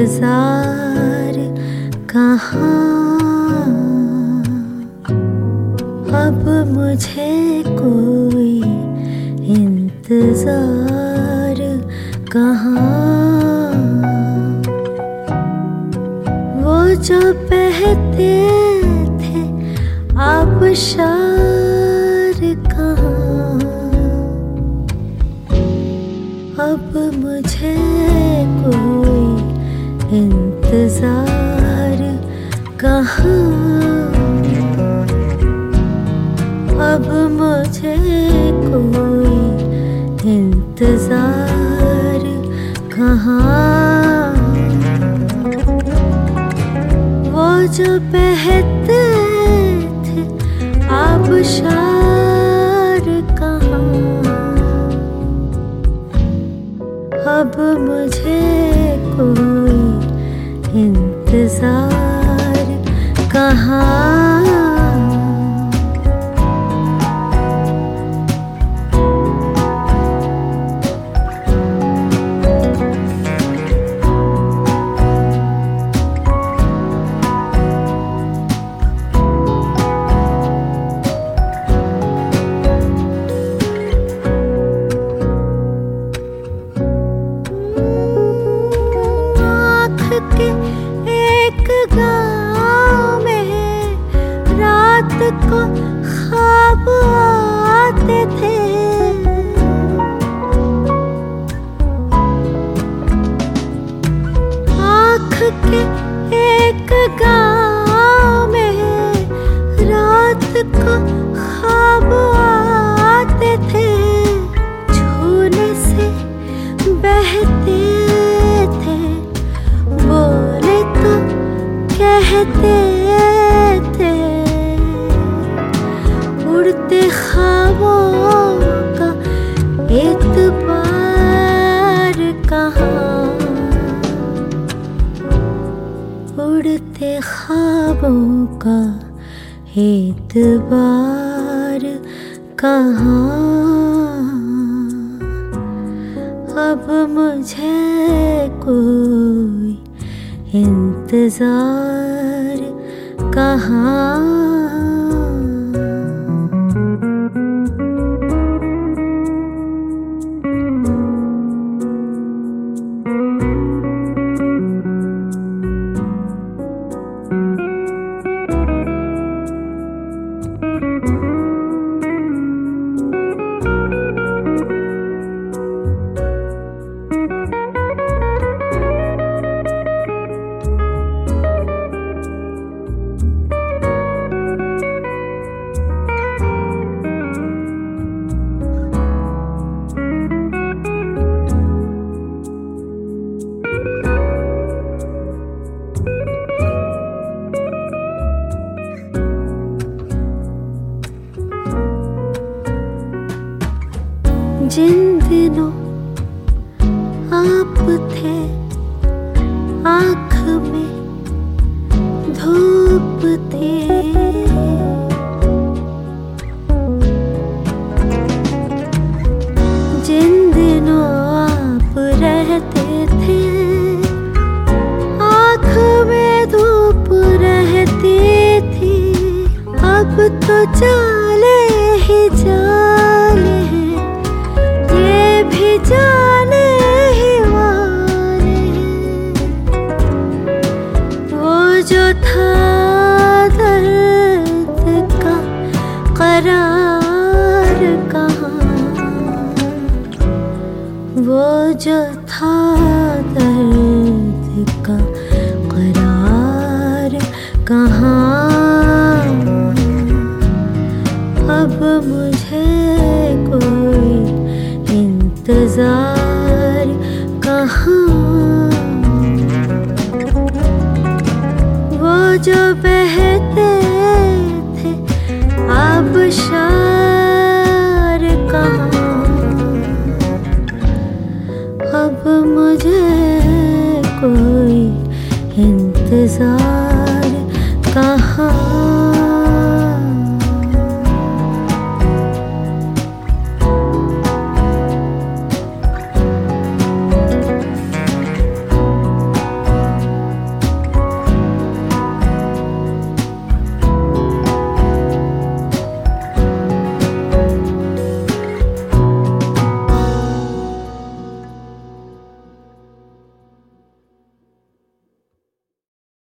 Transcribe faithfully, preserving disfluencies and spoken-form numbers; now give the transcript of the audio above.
इंतजार कहाँ, अब मुझे कोई इंतजार कहाँ। वो जो बहते थे आबशार कहाँ, अब मुझे कोई इंतजार कहाँ, अब मुझे कोई इंतजार कहाँ। वो जो बहते थे आबशार कहाँ, अब मुझे कोई इंतजार कहाँ। के एक गाँव में रात को ख्वाब आते थे, आँख के एक गाँव में रात को ख्वाब आते थे, छूने से बहते कहते थे, उड़ते ख्वाबों का एतबार कहाँ, उड़ते ख्वाबों का एतबार कहाँ। अब मुझे कोई इंतजार कहाँ। जिन दिनों आप थे आँख में धूप थी, जिन दिनों आप रहते थे आँख में धूप रहती थी, अब तो जाले ही जाले हैं, जाने ही वाले हैं। वो जो था दर्द का करार कहाँ, वो जो था दर्द का करार कहाँ। अब मुझे कोई इंतजार कहाँ, वो जो बहते थे आबशार कहाँ, अब मुझे कोई इंतजार कहाँ।